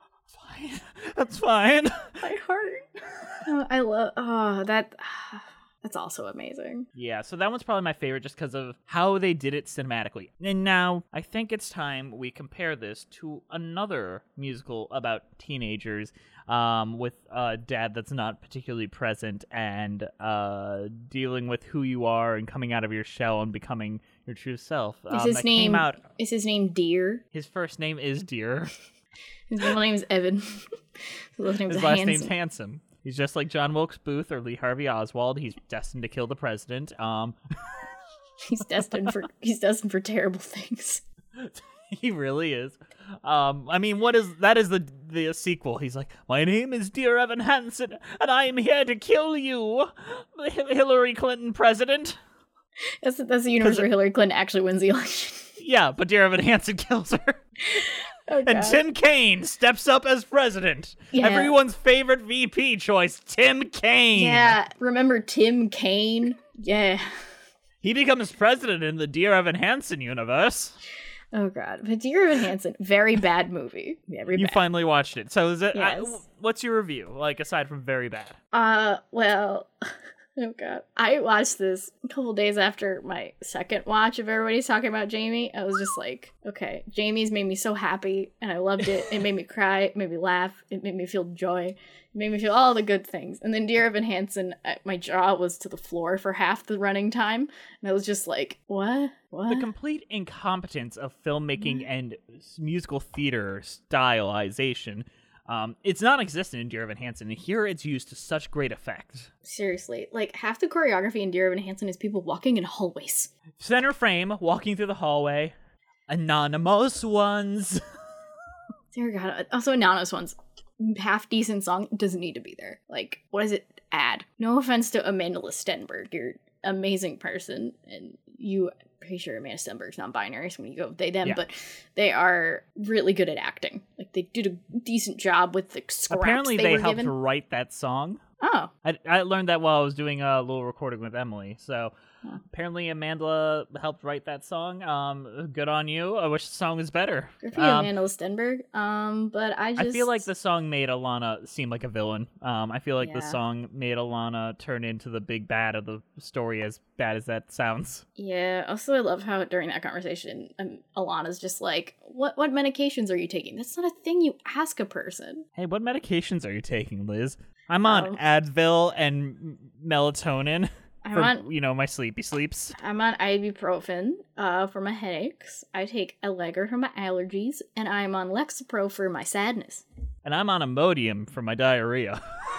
That's fine. My heart. Oh, I love. Oh, that. That's also amazing. Yeah, so that one's probably my favorite just because of how they did it cinematically. And now I think it's time we compare this to another musical about teenagers um, with a dad that's not particularly present and uh, dealing with who you are and coming out of your shell and becoming your true self. Is um, his name? Out... Is his name Deer? His first name is Deer. His middle name is Evan. His last name's His last Handsome. name's Handsome. He's just like John Wilkes Booth or Lee Harvey Oswald. He's destined to kill the president. Um, he's destined for he's destined for terrible things. He really is. Um, I mean, what is that? Is the the sequel? He's like, my name is Dear Evan Hansen, and I am here to kill you, Hillary Clinton president. That's that's the universe where Hillary Clinton actually wins the election. Yeah, but Dear Evan Hansen kills her. Oh, and Tim Kaine steps up as president. Yeah. Everyone's favorite V P choice, Tim Kaine. Yeah, remember Tim Kaine? Yeah. He becomes president in the Dear Evan Hansen universe. Oh god, but Dear Evan Hansen, very bad movie. Very you bad. finally watched it. So is it? Yes. I, what's your review? Like aside from very bad. Uh, well, oh god, I watched this a couple days after my second watch of everybody's talking about Jamie. I was just like, okay, Jamie's made me so happy, and I loved it. It made me cry. It made me laugh. It made me feel joy. It made me feel all the good things. And then Dear Evan Hansen, I, my jaw was to the floor for half the running time. And I was just like, what? What? The complete incompetence of filmmaking what? and musical theater stylization. Um, it's non-existent in Dear Evan Hansen. And here it's used to such great effect. Seriously. Like, half the choreography in Dear Evan Hansen is people walking in hallways. Center frame, walking through the hallway. Anonymous ones. Dear God. Also, anonymous ones. Half decent song doesn't need to be there. Like, what does it add? No offense to Amanda Stenberg, you're an amazing person, and you, pretty sure Amanda Stenberg's non-binary, so when you go they them, yeah. But they are really good at acting. Like, they did a decent job with the scraps. Apparently, they, they were helped given. write that song. Oh, I I learned that while I was doing a little recording with Emily. So. Huh. Apparently Amanda helped write that song. Um, good on you. I wish the song was better. Good for you, um, Amanda Stenberg. Um, but I just... I feel like the song made Alana seem like a villain. Um, I feel like yeah. the song made Alana turn into the big bad of the story, as bad as that sounds. Yeah. Also, I love how during that conversation, um, Alana's just like, "What what medications are you taking? That's not a thing you ask a person." Hey, what medications are you taking, Liz? I'm on um, Advil and melatonin. I'm for, on, you know, my sleepy sleeps. I'm on ibuprofen uh, for my headaches. I take Allegra for my allergies, and I'm on Lexapro for my sadness. And I'm on Imodium for my diarrhea.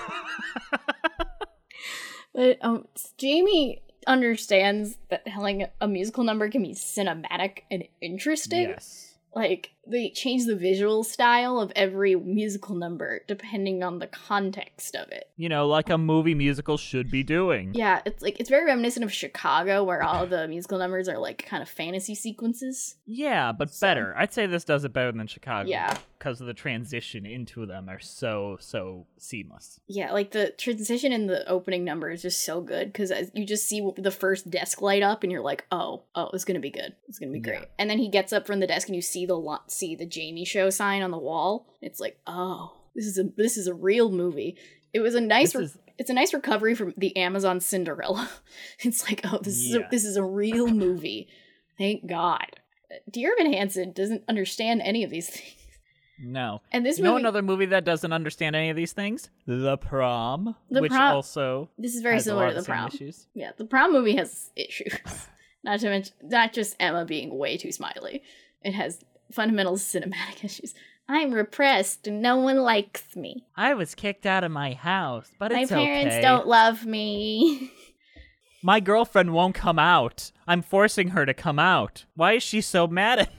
But um, Jamie understands that telling a musical number can be cinematic and interesting. Yes. Like, they change the visual style of every musical number depending on the context of it. You know, like a movie musical should be doing. Yeah, it's like it's very reminiscent of Chicago, where all the musical numbers are like kind of fantasy sequences. Yeah, but so, better. I'd say this does it better than Chicago. Yeah. Because of the transition into them are so, so seamless. Yeah, like the transition in the opening number is just so good, because you just see the first desk light up and you're like, oh, oh, it's going to be good. It's going to be great. Yeah. And then he gets up from the desk and you see the lo- see the Jamie show sign on the wall. It's like, oh, this is a this is a real movie. It was a nice re- is- it's a nice recovery from the Amazon Cinderella. It's like, oh, this yeah. is a, this is a real movie. Thank God. Dear Evan Hansen doesn't understand any of these things. No. And this you movie, know another movie that doesn't understand any of these things? The Prom, the which prom, also this is very has similar a lot to the of the same Prom. Issues. Yeah, the Prom movie has issues. Not to mention, not just Emma being way too smiley. It has fundamental cinematic issues. I'm repressed and no one likes me. I was kicked out of my house, but my it's okay. My parents don't love me. My girlfriend won't come out. I'm forcing her to come out. Why is she so mad at me?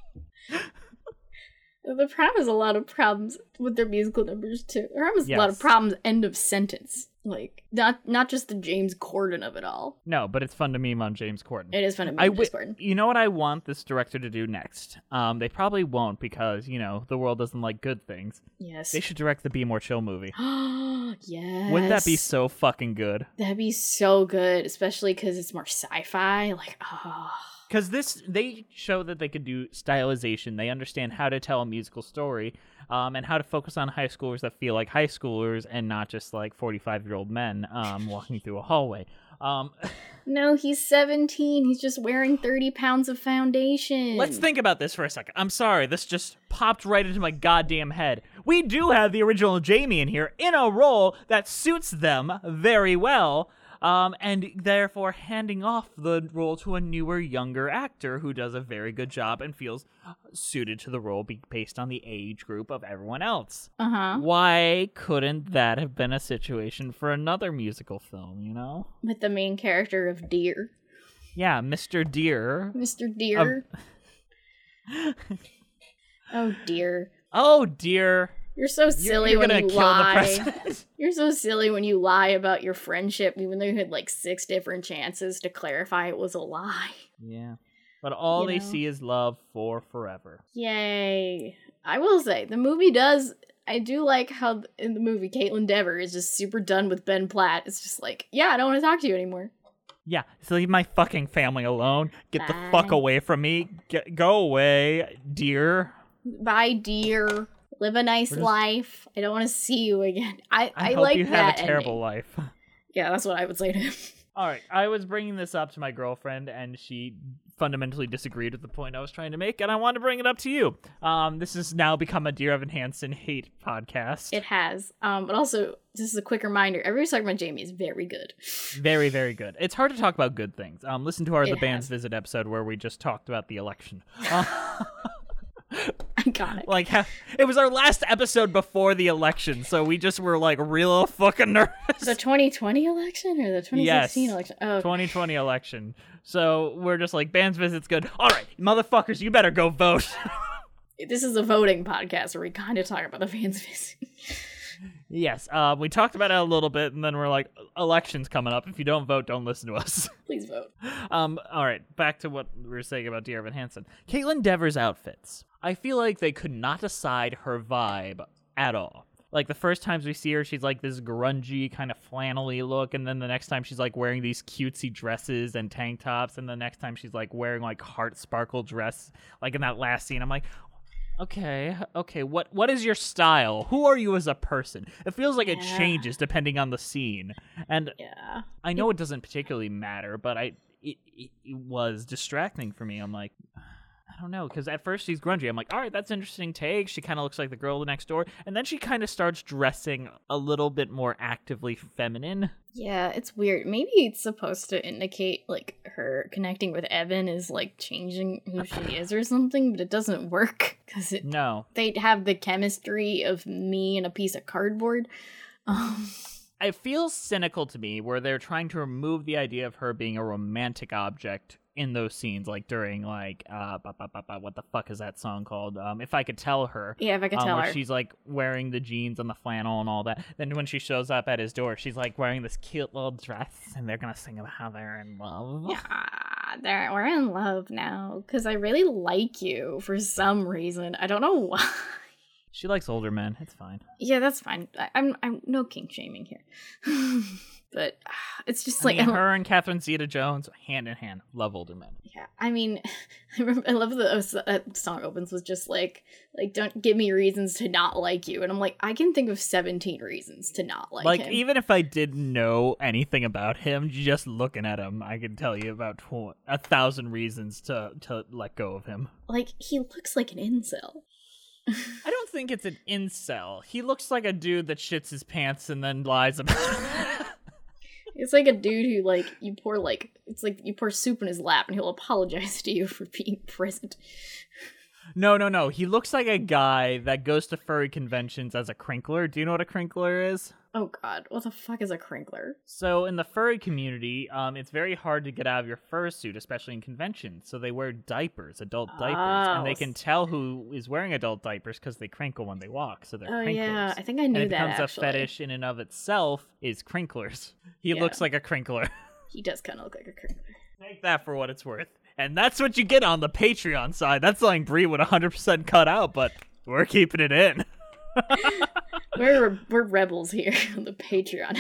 The Prom has a lot of problems with their musical numbers, too. The Prom has yes. a lot of problems, end of sentence. Like, not not just the James Corden of it all. No, but it's fun to meme on James Corden. It is fun to meme I on James w- Corden. You know what I want this director to do next? Um, they probably won't because, you know, the world doesn't like good things. Yes. They should direct the Be More Chill movie. Yes. Wouldn't that be so fucking good? That'd be so good, especially because it's more sci-fi. Like, oh... Because this, they show that they could do stylization. They understand how to tell a musical story, um, and how to focus on high schoolers that feel like high schoolers and not just like forty-five-year-old men um, walking through a hallway. Um, no, he's seventeen. He's just wearing thirty pounds of foundation. Let's think about this for a second. I'm sorry, this just popped right into my goddamn head. We do have the original Jamie in here in a role that suits them very well. Um, and therefore handing off the role to a newer, younger actor who does a very good job and feels suited to the role based on the age group of everyone else. Uh-huh. Why couldn't that have been a situation for another musical film, you know? With the main character of Dear. Yeah, Mister Dear. Mister Dear. Uh, Oh dear. Oh dear. You're so silly you're, you're when gonna you kill lie. The president. You're so silly when you lie about your friendship, even though you had like six different chances to clarify it was a lie. Yeah. But all You they know? see is love for forever. Yay. I will say, the movie does... I do like how in the movie, Caitlin Dever is just super done with Ben Platt. It's just like, yeah, I don't want to talk to you anymore. Yeah, so leave my fucking family alone. Get the Bye. fuck away from me. Get, go away, dear. Bye, dear. Live a nice We're just- life. I don't want to see you again. I, I, I, hope like you that have a terrible ending. life. Yeah, that's what I would say to him. All right, I was bringing this up to my girlfriend, and she fundamentally disagreed with the point I was trying to make, and I want to bring it up to you. Um, this has now become a Dear Evan Hansen hate podcast. It has. Um, but also, just a quick reminder, everybody's talking about Jamie is very good. Very, very good. It's hard to talk about good things. Um, listen to our It The Band's has. Visit episode where we just talked about the election. Uh, Iconic. like, ha- it was our last episode before the election, so we just were, like, real fucking nervous. The twenty twenty election or the twenty sixteen Yes. election? Oh, twenty twenty election. So we're just like, Band's Visit's good. All right, motherfuckers, you better go vote. this is a voting podcast where we kind of talk about the fans visit. Yes, uh, we talked about it a little bit, and then we're like, election's coming up. If you don't vote, don't listen to us. Please vote. Um, all right, back to what we were saying about Dear Evan Hansen. Caitlin Dever's outfits. I feel like they could not decide her vibe at all. Like, the first times we see her, she's like this grungy, kind of flannelly look, and then the next time she's like wearing these cutesy dresses and tank tops, and the next time she's like wearing like heart sparkle dress, like in that last scene. I'm like, okay, okay, what what is your style? Who are you as a person? It feels like it Yeah. changes depending on the scene, and Yeah. I know it doesn't particularly matter, but I it, it, it was distracting for me. I'm like, I don't know, because at first she's grungy. I'm like, all right, that's an interesting take. She kind of looks like the girl next door, and then she kind of starts dressing a little bit more actively feminine. Yeah, it's weird. Maybe it's supposed to indicate like her connecting with Evan is like changing who she is or something, but it doesn't work because it No. they have the chemistry of me and a piece of cardboard. Um, It feels cynical to me where they're trying to remove the idea of her being a romantic object in those scenes, like during like uh ba, ba, ba, ba, what the fuck is that song called? Um If I Could Tell Her. Yeah, If I Could um, Tell where Her. she's like wearing the jeans and the flannel and all that. Then when she shows up at his door, she's like wearing this cute little dress, and they're gonna sing about how they're in love. yeah, they're, we're in love now because I really like you for some reason. I don't know why. She likes older men. It's fine. Yeah, that's fine. I, I'm I'm no kink shaming here, but uh, it's just I like mean, I don't- her and Catherine Zeta-Jones, hand in hand, love older men. Yeah, I mean, I, remember, I love the uh, song opens with just like, like, don't give me reasons to not like you. And I'm like, I can think of seventeen reasons to not like, Like, him. even if I didn't know anything about him, just looking at him, I can tell you about tw- a thousand reasons to, to let go of him. Like, he looks like an incel. I don't think it's an incel. He looks like a dude that shits his pants and then lies about it. It's like a dude who, like, you pour, like, it's like you pour soup in his lap and he'll apologize to you for being present. No, no, no. He looks like a guy that goes to furry conventions as a crinkler. Do you know what a crinkler is? Oh god, what the fuck is a crinkler? So in the furry community, um, it's very hard to get out of your fursuit, especially in conventions. So they wear diapers, adult diapers, and they Oh. can tell who is wearing adult diapers because they crinkle when they walk. So they're Oh, crinklers. yeah, I think I knew and it that, becomes actually. a fetish in and of itself is crinklers. He Yeah. looks like a crinkler. He does kind of look like a crinkler. Take that for what it's worth. And that's what you get on the Patreon side. That's something Bree would one hundred percent cut out, but we're keeping it in. we're we're rebels here on the Patreon.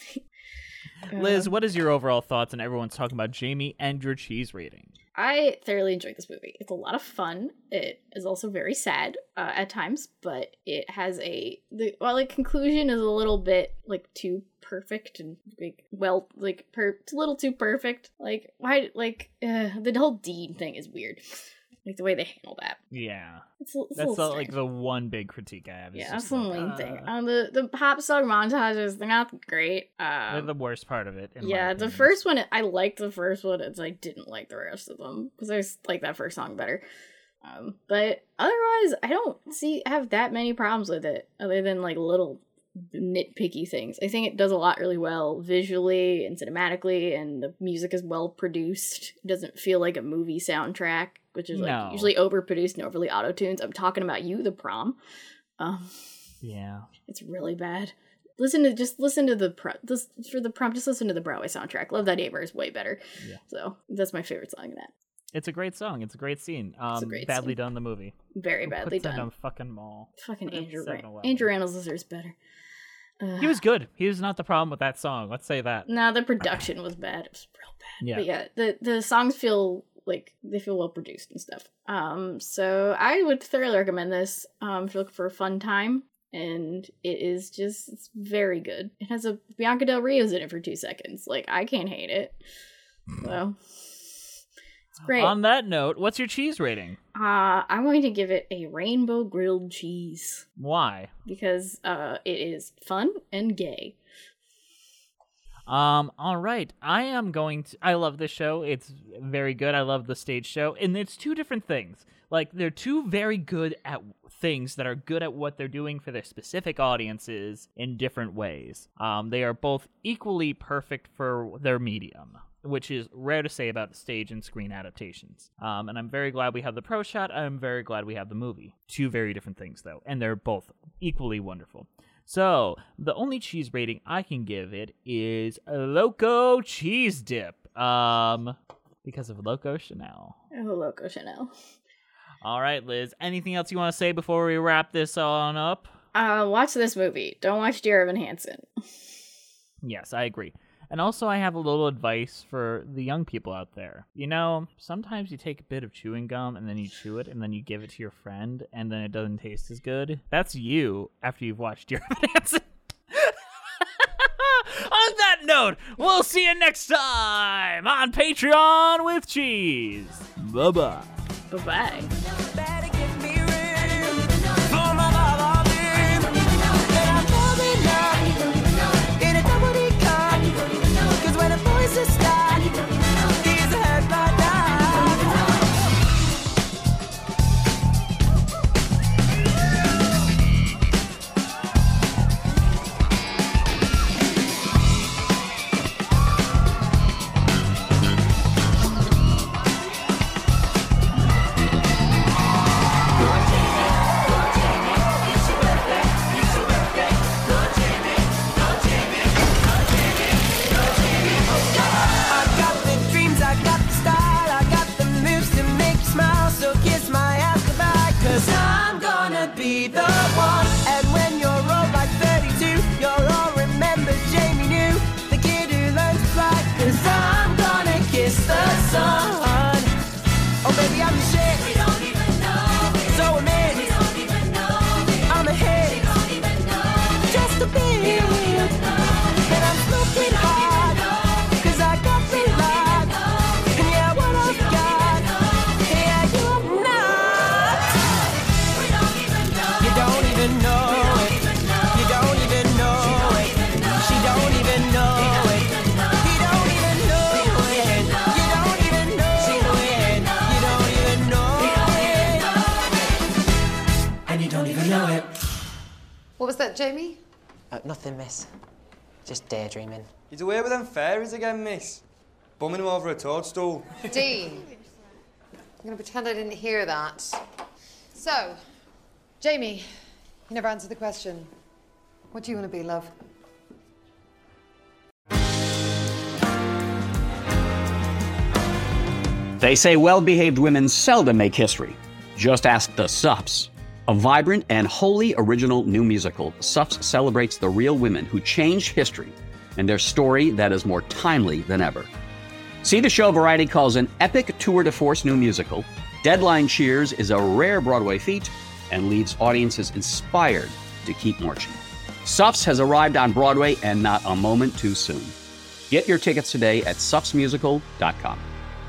Liz, what is your overall thoughts on everyone's talking about Jamie and your cheese rating? I thoroughly enjoyed this movie. It's a lot of fun. It is also very sad uh, at times, but it has a the well, the conclusion is a little bit like too perfect and like well, like per it's a little too perfect. Like why? Like uh, the whole Dean thing is weird. Like the way they handle that. Yeah, It's, a- it's a that's little the, like strange. the one big critique I have. Is Yeah, just that's the like, main uh, thing. Uh, the the pop song montages, they're not great. They're Um, the worst part of it. In my yeah, the opinion. first one, I liked the first one. It's I didn't like the rest of them because I s- like that first song better. Um, but otherwise, I don't see have that many problems with it, other than like little nitpicky things. I think it does a lot really well visually and cinematically, and the music is well produced. It doesn't feel like a movie soundtrack, which is like No. usually overproduced and overly auto-tunes. I'm talking about You, the Prom. Um, Yeah. it's really bad. Listen to just listen to the pro, this for the prom. Just listen to the Broadway soundtrack. Love Thy Neighbor is way better. Yeah. So that's my favorite song in that. It's a great song. It's a great scene. Um, It's a great badly scene. done, the movie. Very Who badly puts that done. in a fucking mall. Fucking Put it in Andrew seven Rand- eleven. Andrew Rannells deserves better. Uh, He was good. He was not the problem with that song. Let's say that. No, the production was bad. It was real bad. Yeah. But yeah, the the songs feel like they feel well produced and stuff. Um, so I would thoroughly recommend this. Um, if you're looking for a fun time, and it is just it's very good. It has a Bianca Del Rio's in it for two seconds. Like I can't hate it. So it's great. On that note, what's your cheese rating? Uh, I'm going to give it a rainbow grilled cheese Why? because uh, it is fun and gay. Um, all right. I am going to I love this show. It's very good. I love the stage show. And it's two different things. Like they're two very good at things that are good at what they're doing for their specific audiences in different ways. Um, they are both equally perfect for their medium, which is rare to say about stage and screen adaptations. Um, and I'm very glad we have the Pro Shot. I'm very glad we have the movie. Two very different things, though, and they're both equally wonderful. So, the only cheese rating I can give it is a Loco Cheese Dip, um, because of Loco Chanel. Oh, Loco Chanel. All right, Liz, anything else you want to say before we wrap this on up? Uh, watch this movie. Don't watch Dear Evan Hansen. Yes, I agree. And also, I have a little advice for the young people out there. You know, sometimes you take a bit of chewing gum and then you chew it and then you give it to your friend and then it doesn't taste as good. That's you after you've watched Dear Evan Hansen. On that note, we'll see you next time on Patreon with Cheese. Bye-bye. Bye-bye. What was that, Jamie? Uh, nothing, miss. Just daydreaming. He's away with them fairies again, miss. Bumming him over a toadstool. Dean, I'm going to pretend I didn't hear that. So, Jamie, you never answered the question. What do you want to be, love? They say well-behaved women seldom make history. Just ask the Sups. A vibrant and wholly original new musical, Sups celebrates the real women who changed history and their story that is more timely than ever. See the show Variety calls an epic tour de force new musical. Deadline cheers is a rare Broadway feat and leaves audiences inspired to keep marching. Sups has arrived on Broadway and not a moment too soon. Get your tickets today at sups musical dot com.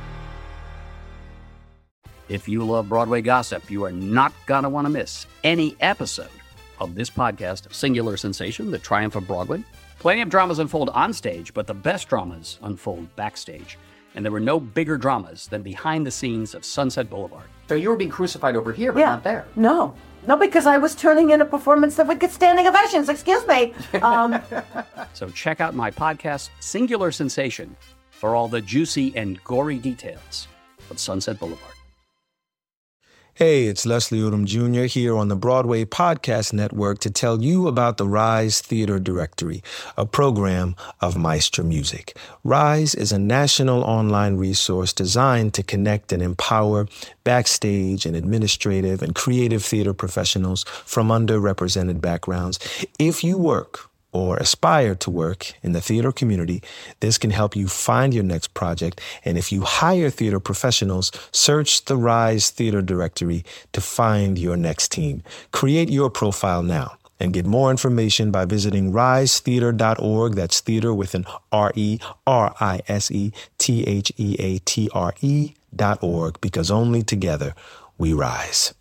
If you love Broadway gossip, you are not going to want to miss any episode of this podcast, Singular Sensation, The Triumph of Broadway. Plenty of dramas unfold on stage, but the best dramas unfold backstage. And there were no bigger dramas than behind the scenes of Sunset Boulevard. So you were being crucified over here, but Yeah. not there. No, No, because I was turning in a performance that would get standing ovations. Excuse me. Um, So check out my podcast, Singular Sensation, for all the juicy and gory details of Sunset Boulevard. Hey, it's Leslie Odom Junior here on the Broadway Podcast Network to tell you about the Rise Theater Directory, a program of Maestro Music. Rise is a national online resource designed to connect and empower backstage and administrative and creative theater professionals from underrepresented backgrounds. If you work or aspire to work in the theater community, this can help you find your next project. And if you hire theater professionals, search the Rise Theater Directory to find your next team. Create your profile now and get more information by visiting rise theater dot org. That's theater with an R E, R I S E, T H E A T R E dot org, because only together we rise.